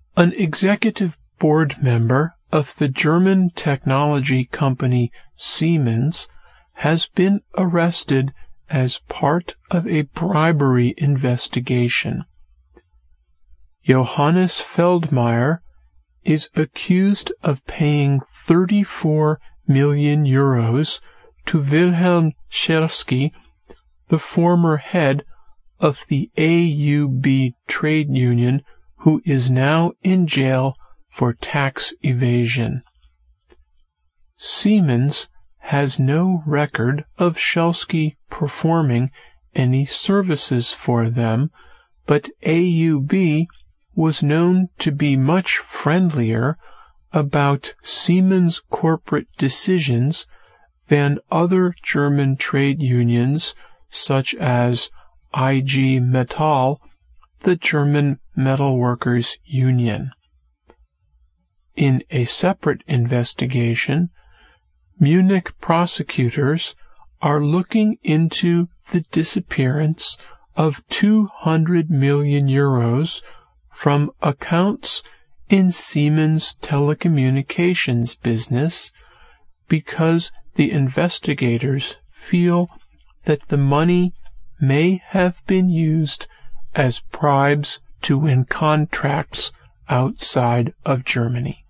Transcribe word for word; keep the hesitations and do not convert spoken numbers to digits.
An executive board member of the German technology company Siemens has been arrested as part of a bribery investigation. Johannes Feldmeier is accused of paying thirty-four million euros to Wilhelm Schelsky, the former head of the A U B trade union, who is now in jail for tax evasion. Siemens has no record of Schelsky performing any services for them, but A U B was known to be much friendlier about Siemens corporate decisions than other German trade unions such as I G Metall, the German Metalworkers Union. In a separate investigation, Munich prosecutors are looking into the disappearance of two hundred million euros from accounts in Siemens telecommunications business because the investigators feel that the money may have been used as bribes to win contracts outside of Germany.